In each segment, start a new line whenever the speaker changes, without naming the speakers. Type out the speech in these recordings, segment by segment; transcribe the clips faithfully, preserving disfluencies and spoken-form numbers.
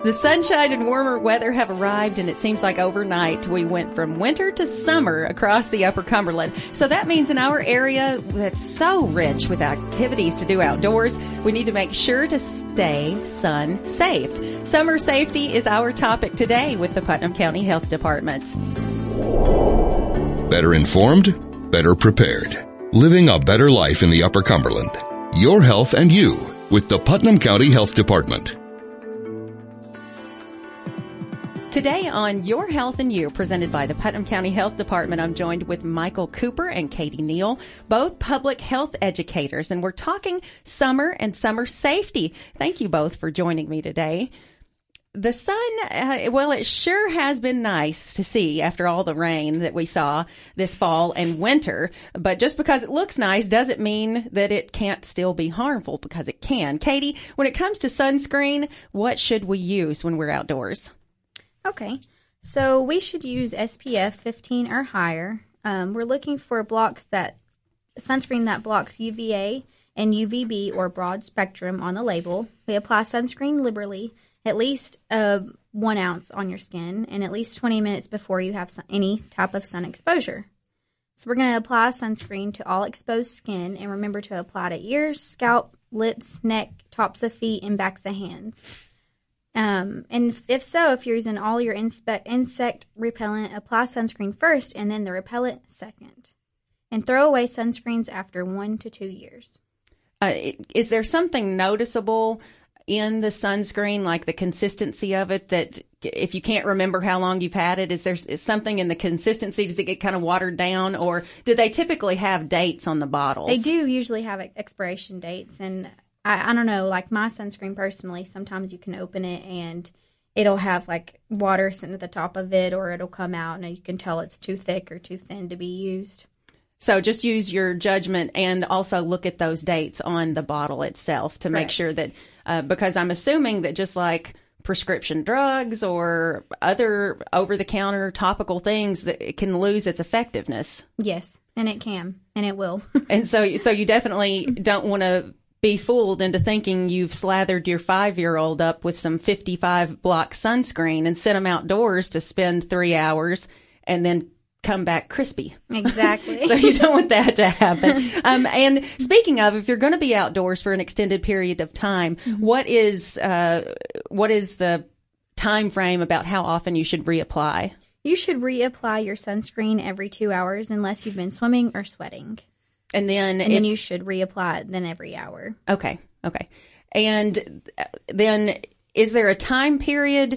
The sunshine and warmer weather have arrived, and it seems like overnight we went from winter to summer across the Upper Cumberland. So that means in our area that's so rich with activities to do outdoors, we need to make sure to stay sun safe. Summer safety is our topic today with the Putnam County Health Department.
Better informed, better prepared. Living a better life in the Upper Cumberland. Your health and you with the Putnam County Health Department.
Today on Your Health and You, presented by the Putnam County Health Department, I'm joined with Michael Cooper and Katie Neal, both public health educators, and we're talking summer and summer safety. Thank you both for joining me today. The sun, uh, well, it sure has been nice to see after all the rain that we saw this fall and winter, but just because it looks nice doesn't mean that it can't still be harmful, because it can. Katie, when it comes to sunscreen, what should we use when we're outdoors?
Okay, so we should use S P F fifteen or higher. Um, we're looking for blocks that sunscreen that blocks U V A and U V B or broad spectrum on the label. We apply sunscreen liberally, at least uh, one ounce on your skin, and at least twenty minutes before you have sun- any type of sun exposure. So we're going to apply sunscreen to all exposed skin, and remember to apply to ears, scalp, lips, neck, tops of feet, and backs of hands. Um, and if, if so, if you're using all your inspe- insect repellent, apply sunscreen first and then the repellent second. And throw away sunscreens after one to two years.
Uh, is there something noticeable in the sunscreen, like the consistency of it, that if you can't remember how long you've had it, is there something in the consistency? Does it get kind of watered down, or do they typically have dates on the bottles?
They do usually have expiration dates, and I, I don't know, like my sunscreen personally, sometimes you can open it and it'll have like water sitting at the top of it, or it'll come out and you can tell it's too thick or too thin to be used.
So just use your judgment and also look at those dates on the bottle itself to Correct. Make sure that, uh, because I'm assuming that just like prescription drugs or other over-the-counter topical things, that it can lose its effectiveness.
Yes, and it can, and it will.
And so, so you definitely don't want to be fooled into thinking you've slathered your five-year-old up with some fifty-five block sunscreen and sent them outdoors to spend three hours and then come back crispy.
Exactly.
So you don't want that to happen. Um, and speaking of, if you're going to be outdoors for an extended period of time, mm-hmm. what is uh, what is the time frame about how often you should reapply?
You should reapply your sunscreen every two hours unless you've been swimming or sweating. And then, and if, then you should reapply it then every hour.
Okay, okay. And then, is there a time period?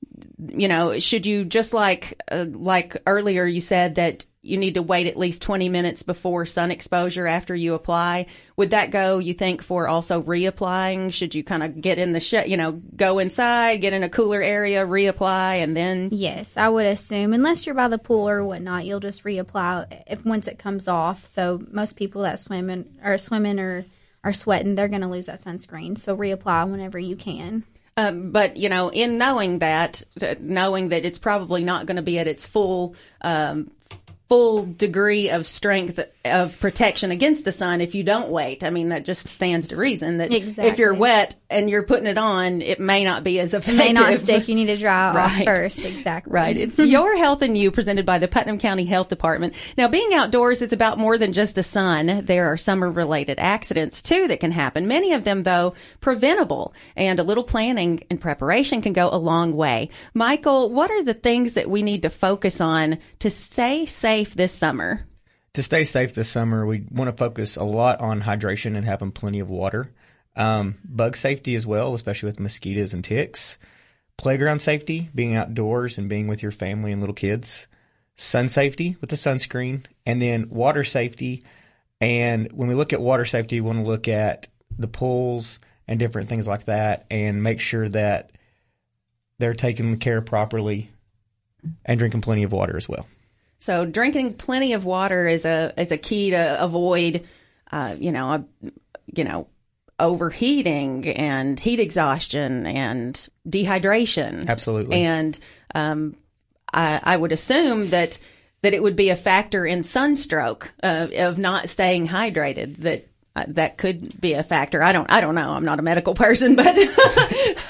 You know, should you just like uh, like earlier you said that you need to wait at least twenty minutes before sun exposure after you apply? Would that go, you think, for also reapplying? Should you kind of get in the sh- you know, go inside, get in a cooler area, reapply, and then?
Yes, I would assume, unless you're by the pool or whatnot, you'll just reapply if once it comes off. So most people that swim in, are swimming or are sweating, they're going to lose that sunscreen. So reapply whenever you can.
Um, but, you know, in knowing that, knowing that it's probably not going to be at its full, um, full degree of strength of protection against the sun if you don't wait. I mean, that just stands to reason that
exactly.
If you're wet and you're putting it on, it may not be as effective.
It may not stick. You need to dry it
right.
off first. Exactly.
Right. It's Your Health and You, presented by the Putnam County Health Department. Now, being outdoors, it's about more than just the sun. There are summer-related accidents, too, that can happen. Many of them, though, preventable. And a little planning and preparation can go a long way. Michael, what are the things that we need to focus on to stay safe this summer?
To stay safe this summer, we want to focus a lot on hydration and having plenty of water. Um, bug safety as well, especially with mosquitoes and ticks. Playground safety, being outdoors and being with your family and little kids. Sun safety with the sunscreen. And then water safety. And when we look at water safety, we want to look at the pools and different things like that and make sure that they're taken care of properly and drinking plenty of water as well.
So drinking plenty of water is a is a key to avoid, uh, you know, a, you know, overheating and heat exhaustion and dehydration.
Absolutely.
And um, I, I would assume that that it would be a factor in sunstroke uh, of not staying hydrated. That uh, that could be a factor. I don't I don't know. I'm not a medical person, but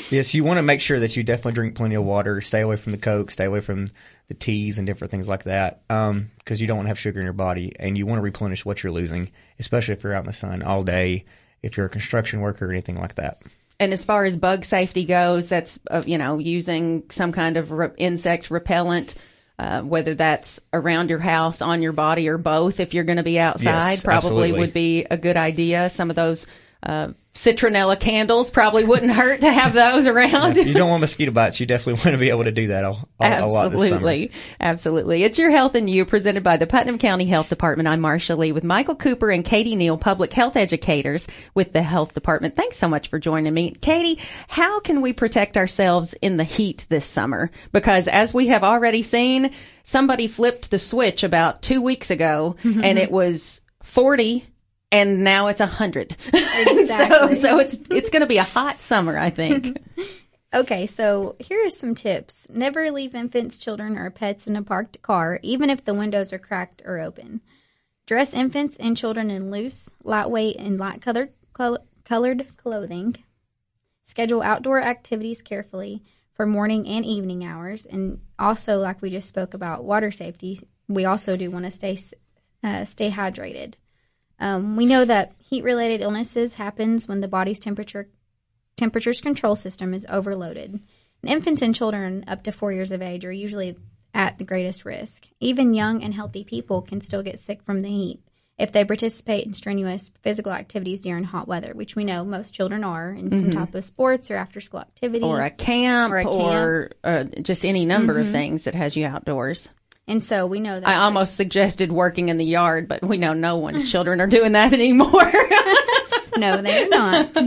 Yes, you want to make sure that you definitely drink plenty of water. Stay away from the Coke. Stay away from the teas and different things like that, um, because you don't want to have sugar in your body, and you want to replenish what you're losing, especially if you're out in the sun all day, if you're a construction worker or anything like that.
And as far as bug safety goes, that's, uh, you know, using some kind of re- insect repellent, uh, whether that's around your house, on your body, or both. If you're going to be outside,
yes,
probably
absolutely.
would be a good idea. Some of those uh citronella candles probably wouldn't hurt to have those around.
Yeah, if you don't want mosquito bites, you definitely want to be able to do that a, a, a lot this summer.
Absolutely. Absolutely. It's Your Health and You, presented by the Putnam County Health Department. I'm Marcia Lee with Michael Cooper and Katie Neal, public health educators with the Health Department. Thanks so much for joining me. Katie, how can we protect ourselves in the heat this summer? Because as we have already seen, somebody flipped the switch about two weeks ago mm-hmm. and it was forty. And now it's a hundred.
Exactly.
so, so it's, it's going to be a hot summer, I think.
Okay. So here are some tips. Never leave infants, children, or pets in a parked car, even if the windows are cracked or open. Dress infants and children in loose, lightweight, and light colored, colored clothing. Schedule outdoor activities carefully for morning and evening hours. And also, like we just spoke about water safety, we also do want to stay, uh, stay hydrated. Um, we know that heat-related illnesses happens when the body's temperature temperature's control system is overloaded. And infants and children up to four years of age are usually at the greatest risk. Even young and healthy people can still get sick from the heat if they participate in strenuous physical activities during hot weather, which we know most children are in some mm-hmm. type of sports or after-school activity.
Or a camp or, a camp. or uh, just any number mm-hmm. of things that has you outdoors.
And so we know that.
I almost suggested working in the yard, but we know no one's children are doing that anymore.
No, they're not.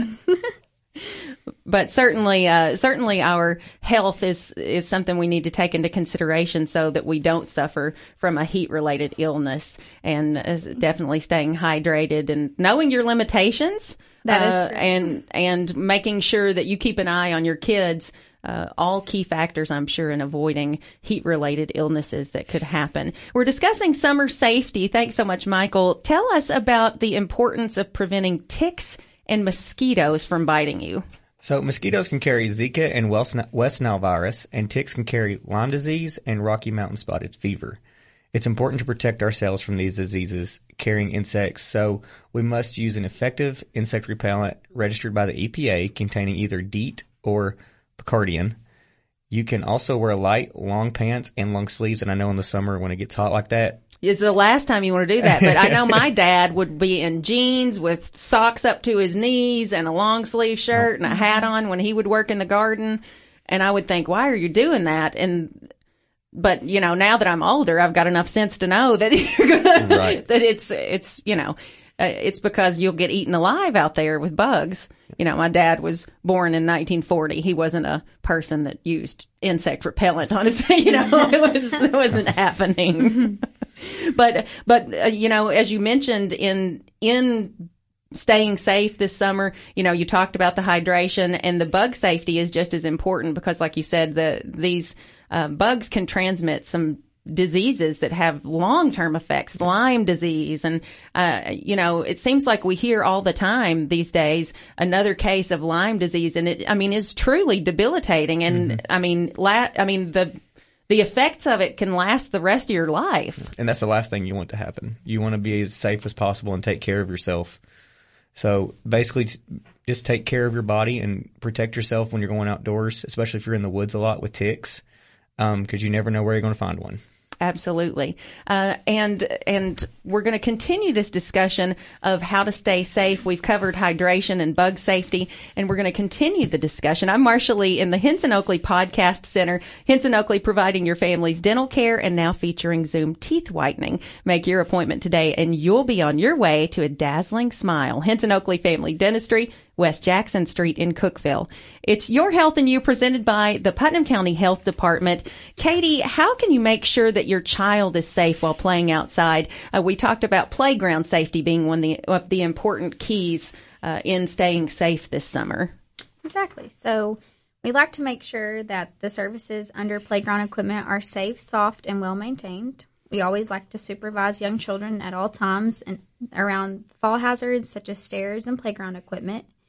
But certainly, uh, certainly our health is, is something we need to take into consideration so that we don't suffer from a heat-related illness, and uh, definitely staying hydrated and knowing your limitations.
That is
uh,
great.
and, and making sure that you keep an eye on your kids. Uh, all key factors, I'm sure, in avoiding heat-related illnesses that could happen. We're discussing summer safety. Thanks so much, Michael. Tell us about the importance of preventing ticks and mosquitoes from biting you.
So mosquitoes can carry Zika and West Nile virus, and ticks can carry Lyme disease and Rocky Mountain spotted fever. It's important to protect ourselves from these diseases carrying insects, so we must use an effective insect repellent registered by the E P A containing either DEET or Picardian. You can also wear light, long pants and long sleeves, and I know in the summer when it gets hot like that.
It's the last time you want to do that, but I know my dad would be in jeans with socks up to his knees and a long sleeve shirt and a hat on when he would work in the garden, and I would think, why are you doing that? And but you know, now that I'm older, I've got enough sense to know that you're gonna,
right.
that it's it's you know. Uh, it's because you'll get eaten alive out there with bugs. You know, my dad was born in nineteen forty. He wasn't a person that used insect repellent on his, you know, it was, it wasn't happening. but, but, uh, you know, as you mentioned in, in staying safe this summer, you know, you talked about the hydration, and the bug safety is just as important because, like you said, the, these, uh, bugs can transmit some diseases that have long-term effects, Lyme disease. And, uh, you know, it seems like we hear all the time these days another case of Lyme disease. And it, I mean, is truly debilitating. And mm-hmm. I mean, la- I mean, the, the effects of it can last the rest of your life.
And that's the last thing you want to happen. You want to be as safe as possible and take care of yourself. So basically just take care of your body and protect yourself when you're going outdoors, especially if you're in the woods a lot with ticks, um, cause you never know where you're going to find one.
Absolutely. Uh, and, and we're going to continue this discussion of how to stay safe. We've covered hydration and bug safety, and we're going to continue the discussion. I'm Marcia Lee in the Henson Oakley Podcast Center. Henson Oakley providing your family's dental care and now featuring Zoom teeth whitening. Make your appointment today and you'll be on your way to a dazzling smile. Henson Oakley Family Dentistry, West Jackson Street in Cookeville. It's Your Health and You, presented by the Putnam County Health Department. Katie, how can you make sure that your child is safe while playing outside? Uh, we talked about playground safety being one of the, of the important keys uh, in staying safe this summer.
Exactly. So we like to make sure that the surfaces under playground equipment are safe, soft, and well maintained. We always like to supervise young children at all times and around fall hazards such as stairs and playground equipment.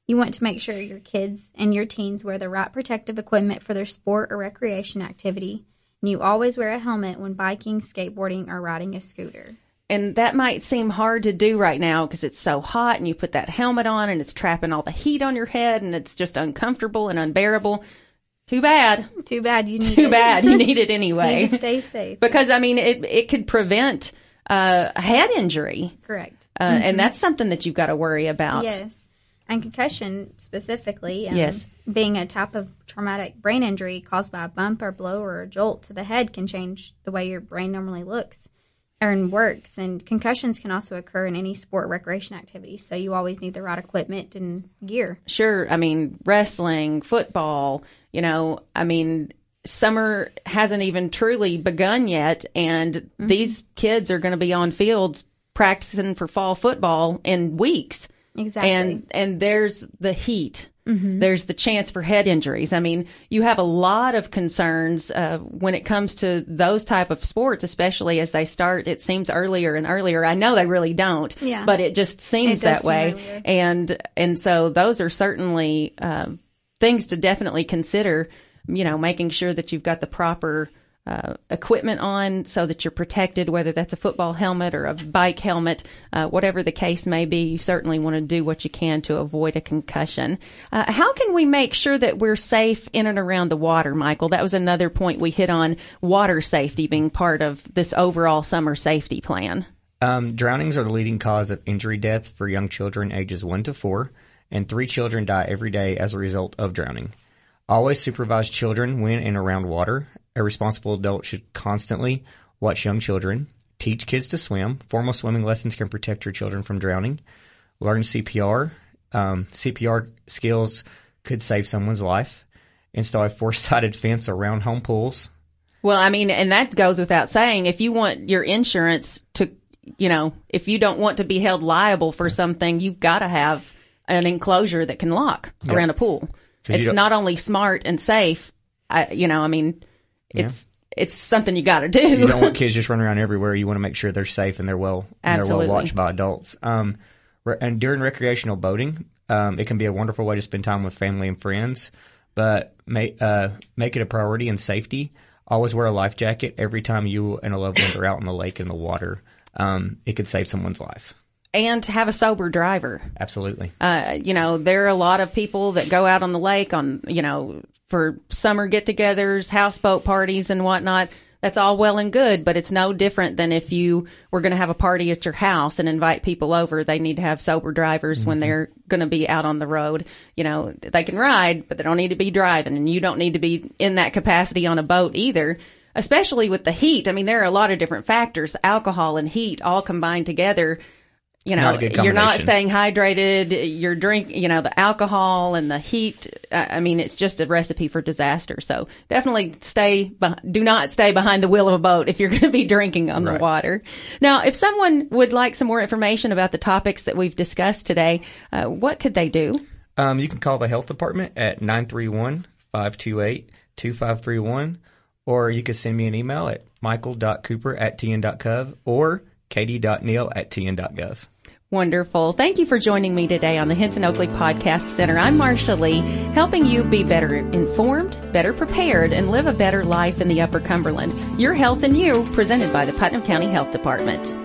You want to make sure your kids and your teens wear the right protective equipment for their sport or recreation activity. And you always wear a helmet when biking, skateboarding, or riding a scooter.
And that might seem hard to do right now because it's so hot and you put that helmet on and it's trapping all the heat on your head and it's just uncomfortable and unbearable. Too bad.
Too bad you need
Too
it.
bad you need it anyway.
You need to stay safe.
Because, I mean, it it could prevent uh, a head injury.
Correct.
Uh, mm-hmm. And that's something that you've got to worry about.
Yes. And concussion specifically, um,
yes.
being a type of traumatic brain injury caused by a bump or blow or a jolt to the head can change the way your brain normally looks or works. And concussions can also occur in any sport recreation activity. So you always need the right equipment and gear.
Sure. I mean, wrestling, football, you know, I mean, summer hasn't even truly begun yet. And mm-hmm. these kids are going to be on fields practicing for fall football in weeks.
Exactly.
And and there's the heat.
Mm-hmm.
There's the chance for head injuries. I mean, you have a lot of concerns uh, when it comes to those type of sports, especially as they start, it seems, earlier and earlier. I know they really don't,
yeah.
but it just seems
it
that
seem
way.
earlier. And
and so those are certainly uh, things to definitely consider, you know, making sure that you've got the proper Uh, equipment on so that you're protected, whether that's a football helmet or a bike helmet, uh, whatever the case may be. You certainly want to do what you can to avoid a concussion. Uh, how can we make sure that we're safe in and around the water, Michael? That was another point we hit on, water safety being part of this overall summer safety plan.
Um, drownings are the leading cause of injury death for young children ages one to four, and three children die every day as a result of drowning. Always supervise children when and around water. A responsible adult should constantly watch young children, teach kids to swim. Formal swimming lessons can protect your children from drowning. Learn C P R. Um, C P R skills could save someone's life. Install a four-sided fence around home pools.
Well, I mean, and that goes without saying. If you want your insurance to, you know, if you don't want to be held liable for something, you've got to have an enclosure that can lock
Yep.
around a pool. It's not only smart and safe, I, you know, I mean, it's yeah. it's something you got to do.
You don't want kids just running around everywhere. You want to make sure they're safe and they're well and they're well watched by adults. Um, re- and during recreational boating, um, it can be a wonderful way to spend time with family and friends. But make uh, make it a priority in safety. Always wear a life jacket every time you and a loved one are out in the lake in the water. Um, it could save someone's life.
And have a sober driver.
Absolutely.
Uh, you know, there are a lot of people that go out on the lake on, you know, for summer get-togethers, houseboat parties and whatnot. That's all well and good, but it's no different than if you were going to have a party at your house and invite people over. They need to have sober drivers mm-hmm. when they're going to be out on the road. You know, they can ride, but they don't need to be driving, and you don't need to be in that capacity on a boat either. Especially with the heat. I mean, there are a lot of different factors, alcohol and heat all combined together. You know, you're not staying hydrated, you're drink, you know, the alcohol and the heat. I mean, it's just a recipe for disaster. So definitely stay, do not stay behind the wheel of a boat if you're going to be drinking on right. the water. Now, if someone would like some more information about the topics that we've discussed today, uh, what could they do?
Um, you can call the health department at nine three one, five two eight, two five three one, or you can send me an email at michael dot cooper at t n dot gov or katie dot neal at t n dot gov.
Wonderful. Thank you for joining me today on the Hinson Oakley Podcast Center. I'm Marsha Lee, helping you be better informed, better prepared, and live a better life in the Upper Cumberland. Your Health and You, presented by the Putnam County Health Department.